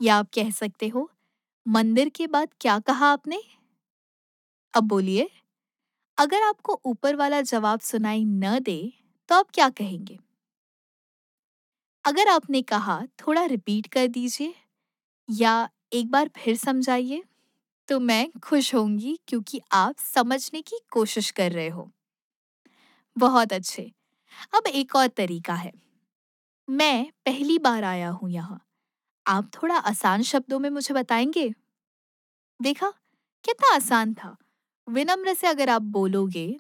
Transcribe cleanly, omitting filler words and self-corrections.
या आप कह सकते हो, मंदिर के बाद क्या कहा आपने? अब बोलिए, अगर आपको ऊपर वाला जवाब सुनाई न दे, तो आप क्या कहेंगे? अगर आपने कहा थोड़ा रिपीट कर दीजिए या एक बार फिर समझाइए, तो मैं खुश होंगी क्योंकि आप समझने की कोशिश कर रहे हो। बहुत अच्छे। अब एक और तरीका है। मैं पहली बार आया हूँ यहाँ। आप थोड़ा आसान शब्दों में मुझे बताएंगे? देखा, कितना आसान था। विनम्र से अगर आप बोलोगे